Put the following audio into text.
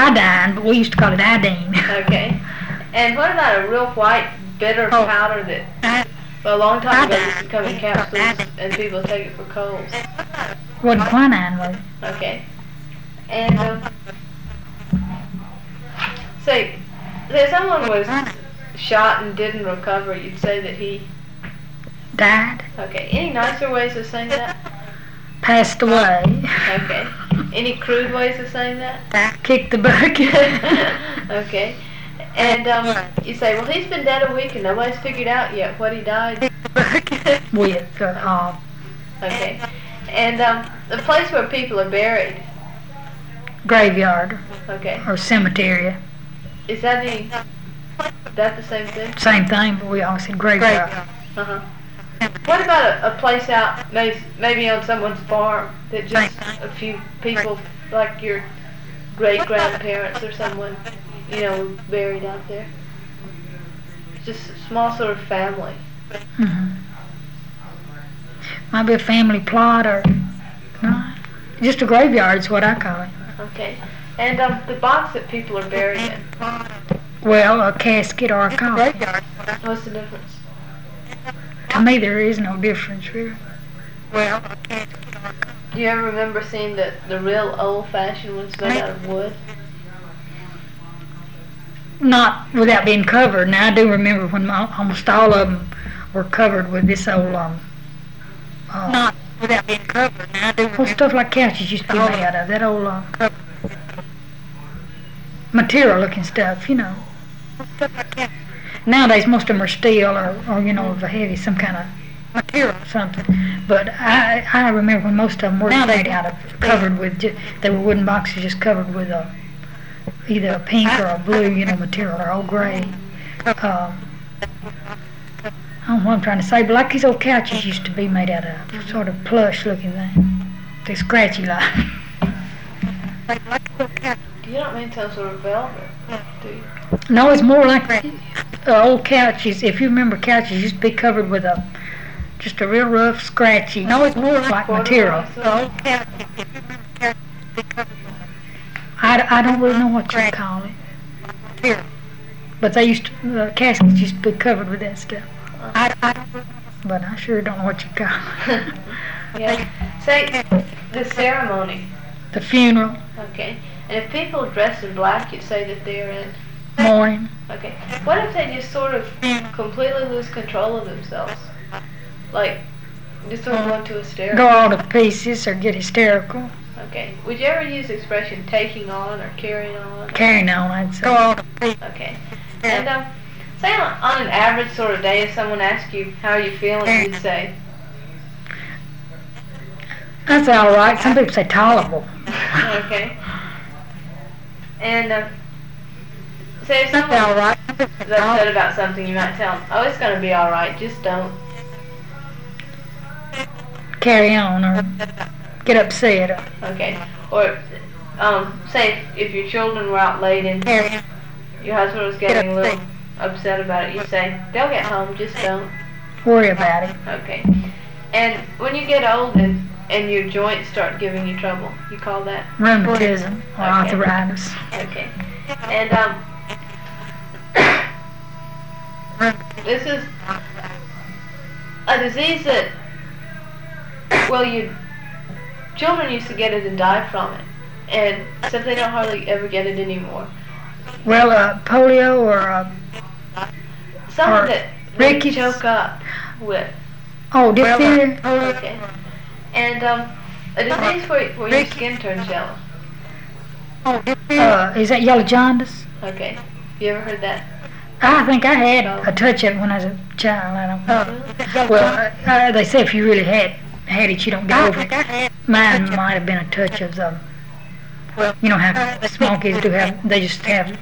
iodine, but we used to call it iodine. Okay. And what about a real white bitter powder that, well, a long time ago used to come in capsules and people take it for colds? Wasn't quinine, was it? Okay. And say, if someone was shot and didn't recover, you'd say that he Died. Okay. Any nicer ways of saying that? Passed away. Okay. Any crude ways of saying that? Kicked the bucket. Okay. And you say, well, he's been dead a week and nobody's figured out yet what he died with. Okay. And the place where people are buried. Graveyard. Okay. Or cemetery. Is that the same thing? Same thing, but we always said graveyard. Uh-huh. What about a place out, maybe on someone's farm, that just a few people, like your great-grandparents or someone, buried out there? Just a small sort of family. Mm-hmm. Might be a family plot or no, just a graveyard is what I call it. Okay. And the box that people are buried in? Well, a casket or a coffin. What's the difference? To me, there is no difference, really. Well, a casket or a coffin. Do you ever remember seeing the real old-fashioned ones made out of wood? Not without being covered. Now, I do remember when almost all of them were covered with this old, not without being covered. Now, I do remember stuff like couches used to be made out of, that old, material-looking stuff, Stuff like that. Nowadays, most of them are steel or of a heavy, some kind of material or something. But I remember when most of them were made out of, covered with, they were wooden boxes just covered with either a pink or a blue, material or old gray. I don't know what I'm trying to say, but like these old couches used to be made out of, sort of plush-looking thing. They're scratchy like. You don't mean some sort of velvet, do you? No, it's more like old couches. If you remember, couches used to be covered with just a real rough, scratchy. No, it's more like material. Old couches. If you remember, couches used to be covered with I don't really know what you call it. Material. But they caskets used to be covered with that stuff. I don't know. But I sure don't know what you call it. Yeah. Say, the ceremony. The funeral. Okay. And if people dress in black, you'd say that they're in mourning. Okay. What if they just sort of completely lose control of themselves? Like, just sort of go into hysterical? Go all to pieces or get hysterical. Okay. Would you ever use the expression taking on or carrying on? Carrying on, I'd say. Go all to pieces. Okay. And say on an average sort of day, if someone asked you, how are you feeling, you'd say? That's all right. Some people say tolerable. Okay. And say if someone is upset about something, you might tell them, oh, it's going to be all right, just don't. Carry on or get upset. Okay. Or say if your children were out late and your husband was getting a little upset about it, you say, they'll get home, just don't worry about it. Okay. And when you get old and your joints start giving you trouble, you call that? Rheumatism or arthritis. Okay. And this is a disease that, well, children used to get it and die from it, and except they don't hardly ever get it anymore. Well, polio or something that they rickets. Choke up with. Oh, diphtheria. Okay. And a disease where your skin turns yellow. Oh, diphtheria. Is that yellow jaundice? Okay. You ever heard that? I think I had a touch of it when I was a child. I don't know. Well, they say if you really had it, you don't get over it. Mine might have been a touch of how small kids do have. They just have